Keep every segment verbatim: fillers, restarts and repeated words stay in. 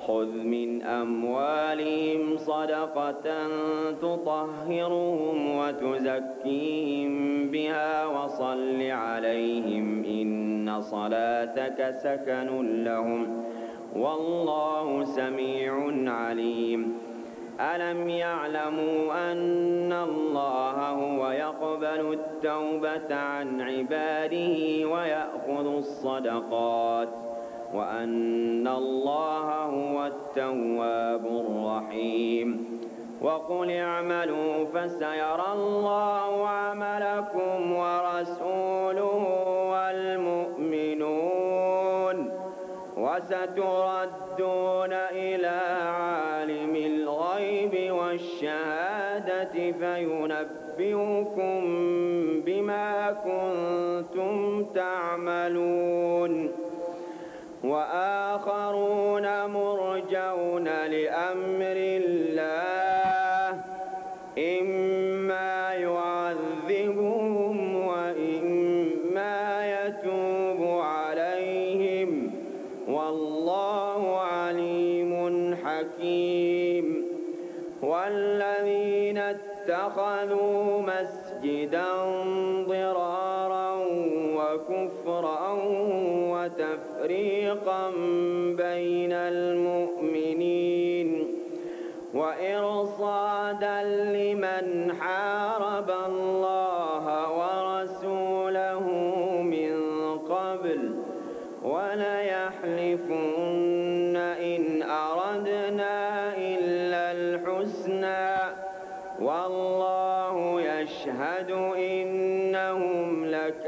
خذ من أموالهم صدقة تطهرهم وتزكيهم بها وصل عليهم إن صلاتك سكن لهم والله سميع عليم ألم يعلموا أن الله هو يقبل التوبة عن عباده ويأخذ الصدقات وأن الله هو التواب الرحيم وقل اعملوا فسيرى الله عملكم ورسوله والمؤمنون وستردون إلى عالم الغيب والشهادة فينبئكم بما كنتم تعملون وآخرون مرجون لأمر الله إما يعذبهم وإما يتوب عليهم والله عليم حكيم والذين اتخذوا مسجدا ضرارا وكفرا وتفريقا بين المؤمنين وإرصادا لمن حارب الله ورسوله من قبل وليحلفن إن أردنا إلا الحسنى والله يشهد إنهم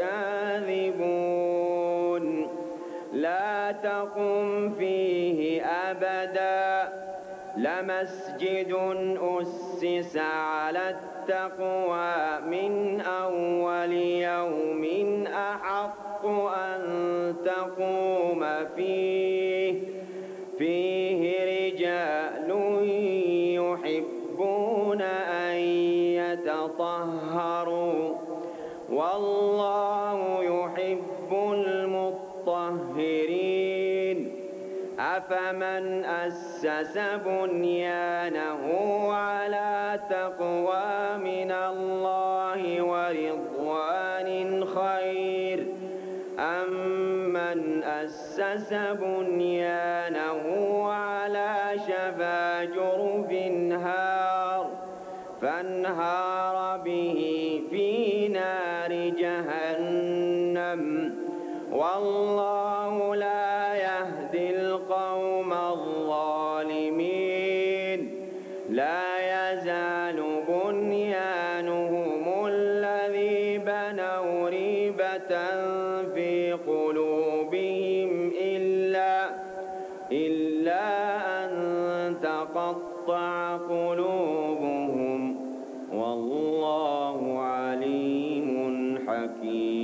لكاذبون لا تقم فيه أبدا لمسجد أسس على التقوى من أول يوم أحق أن تقوم فيه فيه رجال يحبون أن يتطهروا والله يحب المطهرين أفمن أسس بنيانه على تقوى من الله ورضوان خير أم من أسس بنيانه على شفا جرف هار فانهار به في نار جهنم والله لا يهدي القوم الظالمين لا يزال بنيانهم الذي بنوا ريبة في قلوبهم إلا إلا أن تقطع قلوبهم والله عليم حكيم.